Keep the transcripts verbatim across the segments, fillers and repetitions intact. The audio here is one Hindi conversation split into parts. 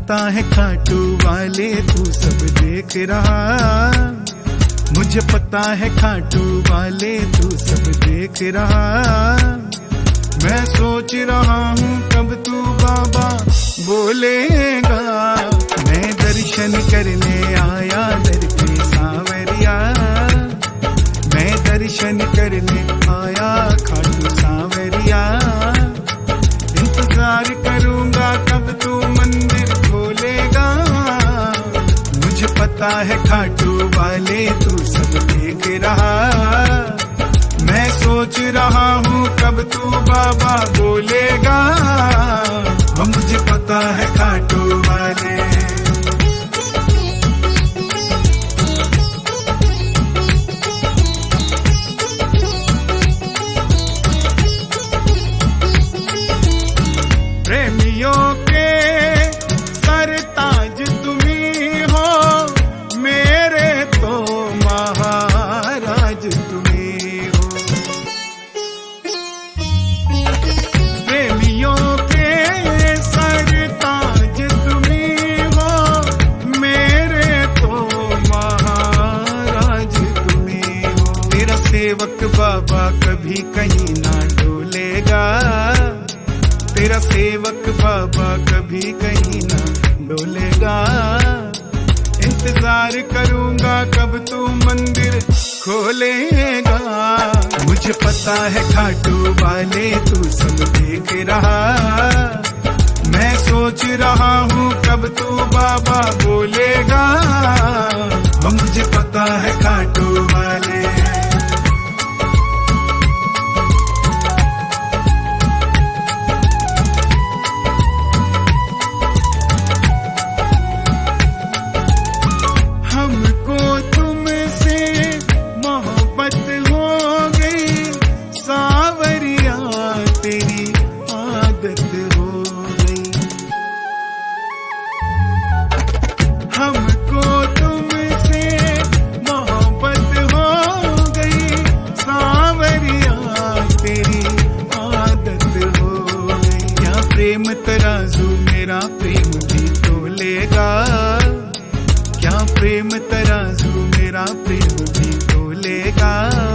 पता है खाटू वाले तू सब देख रहा, मुझे पता है खाटू वाले तू सब देख रहा। मैं सोच रहा हूँ कब तू बाबा बोलेगा, मैं दर्शन करने आया दर पे सांवरिया, मैं दर्शन करने आया खाटू सांवरिया। इंतजार करूंगा कब तू मंदिर खोलेगा, मुझे पता है खाटू वाले तू सब देख रहा। मैं सोच रहा हूँ कब तू बाबा बोलेगा, मुझे पता है खाटू वाले। प्रेमियों के सरताज तुम्ही हो, मेरे तो महाराज तुम्ही हो। प्रेमियों के सरताज तुम्ही हो, मेरे तो महाराज तुम्ही हो। तेरा सेवक बाबा कभी कहीं ना डोलेगा, तेरा सेवक बाबा कभी कहीं ना डोलेगा। इंतजार करूंगा कब तू मंदिर खोलेगा, मुझे पता है खाटू वाले तू सब देख रहा। मैं सोच रहा हूँ कब तू बाबा बोलेगा, मुझे पता है खाटू वाले। हमको तुमसे मोहब्बत हो गई, सांवरिया तेरी आदत हो गई। क्या प्रेम तराजू मेरा प्रेम भी तोलेगा, क्या प्रेम तराजू मेरा प्रेम भी तोलेगा।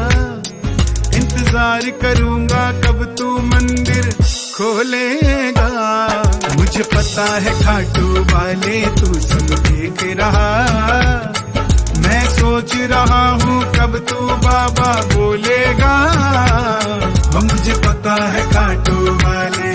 इंतजार करूंगा कब तू मंदिर खोलेगा, मुझे पता है खाटू वाले तू सब देख रहा। मैं सोच रहा हूँ कब तू बाबा बोलेगा, मुझे पता है खाटू वाले।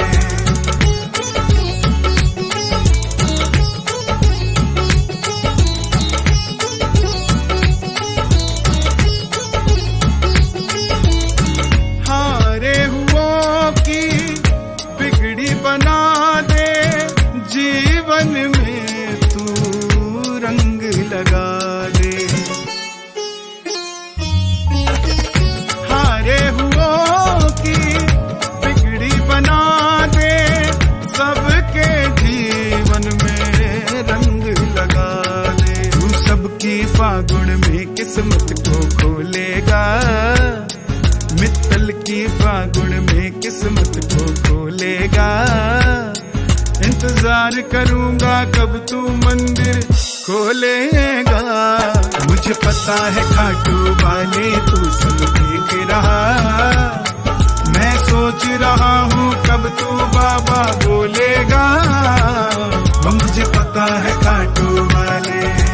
हारे हुओं की बिगड़ी बना दे, जीवन में तू रंग लगा दे। हारे हुओं की बिगड़ी बना दे, सबके जीवन में रंग लगा दे। तू सबकी फागुन में किस्मत को खोलेगा, मित्तल की फागुन में किस्मत को खोलेगा। इंतजार करूंगा कब तू मंदिर खोलेगा, मुझे पता है खाटू वाले तू सब देख रहा। मैं सोच रहा हूँ कब तू बाबा बोलेगा, मुझे पता है खाटू वाले।